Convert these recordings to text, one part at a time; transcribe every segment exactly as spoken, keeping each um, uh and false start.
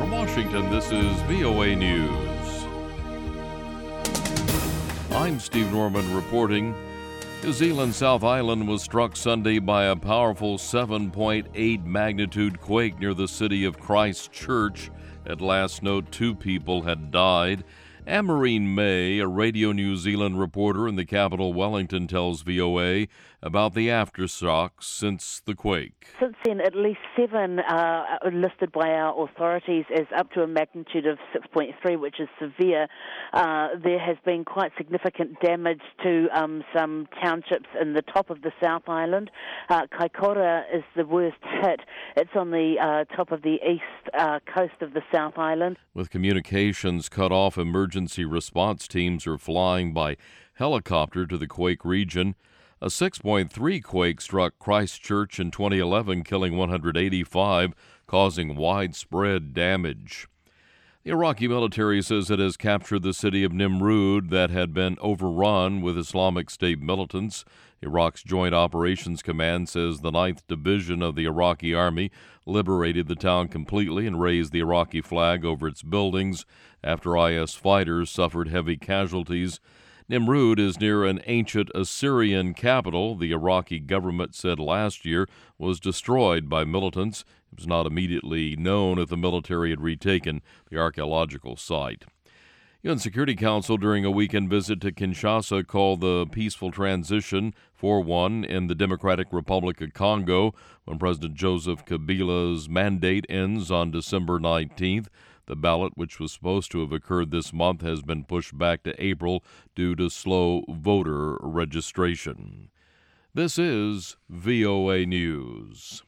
From Washington, this is V O A News. I'm Steve Norman reporting. New Zealand's South Island was struck Sunday by a powerful seven point eight magnitude quake near the city of Christchurch. At last note, two people had died. Anne-Marie May, a Radio New Zealand reporter in the capital Wellington, tells V O A about the aftershocks since the quake. Since then, at least seven uh, listed by our authorities as up to a magnitude of six point three, which is severe. Uh, there has been quite significant damage to um, some townships in the top of the South Island. Uh, Kaikoura is the worst hit. It's on the uh, top of the east uh, coast of the South Island. With communications cut off, emergency response teams are flying by helicopter to the quake region. A six point three quake struck Christchurch in twenty eleven, killing one hundred eighty-five, causing widespread damage. The Iraqi military says it has captured the city of Nimrud that had been overrun with Islamic State militants. Iraq's Joint Operations Command says the ninth Division of the Iraqi Army liberated the town completely and raised the Iraqi flag over its buildings after I S fighters suffered heavy casualties. Nimrud is near an ancient Assyrian capital the Iraqi government said last year was destroyed by militants. It was not immediately known if the military had retaken the archaeological site. U N Security Council, during a weekend visit to Kinshasa, called the peaceful transition for one in the Democratic Republic of Congo when President Joseph Kabila's mandate ends on December nineteenth. The ballot, which was supposed to have occurred this month, has been pushed back to April due to slow voter registration. This is V O A News.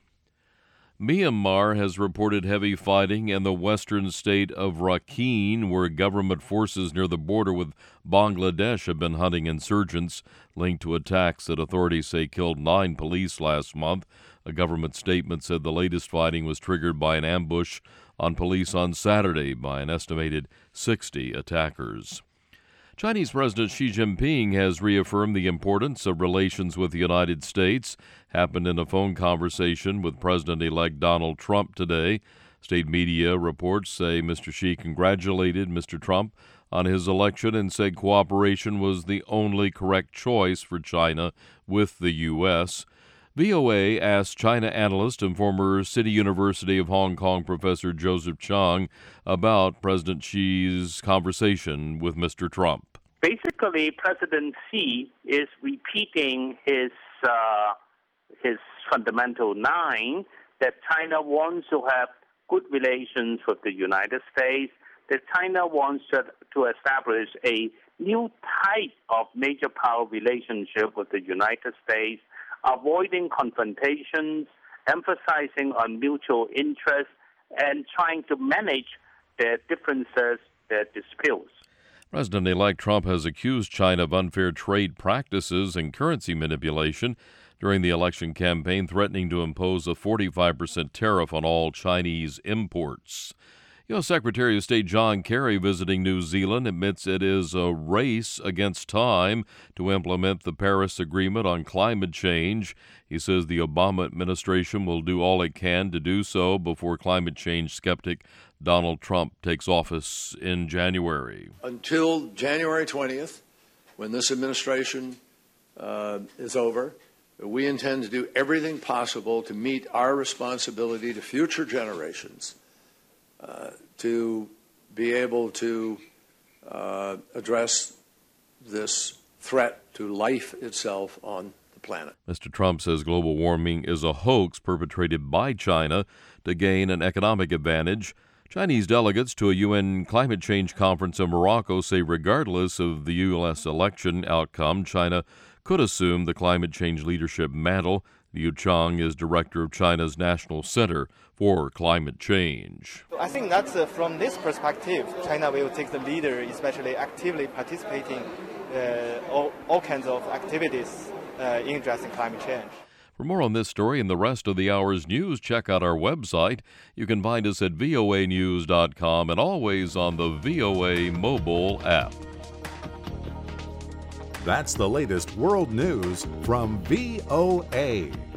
Myanmar has reported heavy fighting in the western state of Rakhine, where government forces near the border with Bangladesh have been hunting insurgents linked to attacks that authorities say killed nine police last month. A government statement said the latest fighting was triggered by an ambush on police on Saturday by an estimated sixty attackers. Chinese President Xi Jinping has reaffirmed the importance of relations with the United States. Happened in a phone conversation with President-elect Donald Trump today. State media reports say Mister Xi congratulated Mister Trump on his election and said cooperation was the only correct choice for China with the U S V O A asked China analyst and former City University of Hong Kong professor Joseph Chang about President Xi's conversation with Mister Trump. Basically, President Xi is repeating his uh, his fundamental line that China wants to have good relations with the United States, that China wants to, to establish a new type of major power relationship with the United States, avoiding confrontations, emphasizing on mutual interests, and trying to manage their differences, their disputes. President-elect Trump has accused China of unfair trade practices and currency manipulation during the election campaign, threatening to impose a forty-five percent tariff on all Chinese imports. U S Secretary of State John Kerry, visiting New Zealand, admits it is a race against time to implement the Paris Agreement on climate change. He says the Obama administration will do all it can to do so before climate change skeptic Donald Trump takes office in January. Until January twentieth, when this administration uh, is over, we intend to do everything possible to meet our responsibility to future generations. Uh, to be able to uh, address this threat to life itself on the planet. Mister Trump says global warming is a hoax perpetrated by China to gain an economic advantage. Chinese delegates to a U N climate change conference in Morocco say regardless of the U S election outcome, China could assume the climate change leadership mantle. Liu Chang is director of China's National Center for Climate Change. I think that uh, from this perspective, China will take the leader, especially actively participating uh, all, all kinds of activities uh, in addressing climate change. For more on this story and the rest of the hour's news, check out our website. You can find us at V O A news dot com and always on the V O A mobile app. That's the latest world news from V O A.